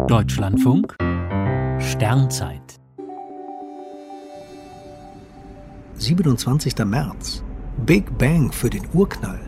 Deutschlandfunk Sternzeit 27. März. Big Bang für den Urknall.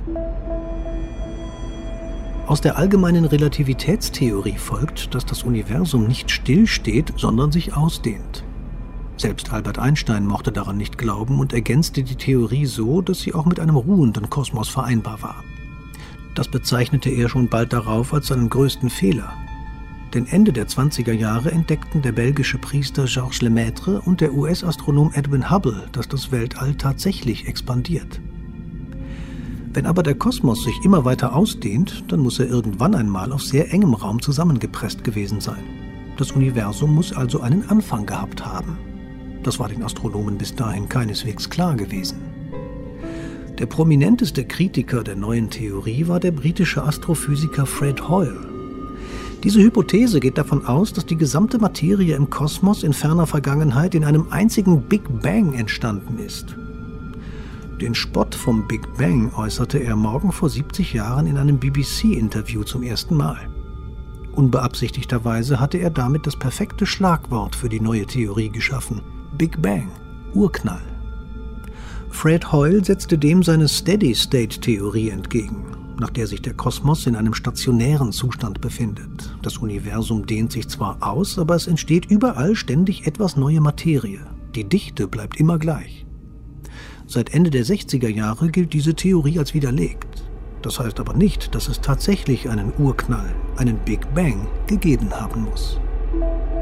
Aus der allgemeinen Relativitätstheorie folgt, dass das Universum nicht stillsteht, sondern sich ausdehnt. Selbst Albert Einstein mochte daran nicht glauben und ergänzte die Theorie so, dass sie auch mit einem ruhenden Kosmos vereinbar war. Das bezeichnete er schon bald darauf als seinen größten Fehler. Denn Ende der 20er Jahre entdeckten der belgische Priester Georges Lemaitre und der US-Astronom Edwin Hubble, dass das Weltall tatsächlich expandiert. Wenn aber der Kosmos sich immer weiter ausdehnt, dann muss er irgendwann einmal auf sehr engem Raum zusammengepresst gewesen sein. Das Universum muss also einen Anfang gehabt haben. Das war den Astronomen bis dahin keineswegs klar gewesen. Der prominenteste Kritiker der neuen Theorie war der britische Astrophysiker Fred Hoyle. Diese Hypothese geht davon aus, dass die gesamte Materie im Kosmos in ferner Vergangenheit in einem einzigen Big Bang entstanden ist. Den Spott vom Big Bang äußerte er morgen vor 70 Jahren in einem BBC-Interview zum ersten Mal. Unbeabsichtigterweise hatte er damit das perfekte Schlagwort für die neue Theorie geschaffen: Big Bang, Urknall. Fred Hoyle setzte dem seine Steady-State-Theorie entgegen, nach der sich der Kosmos in einem stationären Zustand befindet. Das Universum dehnt sich zwar aus, aber es entsteht überall ständig etwas neue Materie. Die Dichte bleibt immer gleich. Seit Ende der 60er Jahre gilt diese Theorie als widerlegt. Das heißt aber nicht, dass es tatsächlich einen Urknall, einen Big Bang, gegeben haben muss.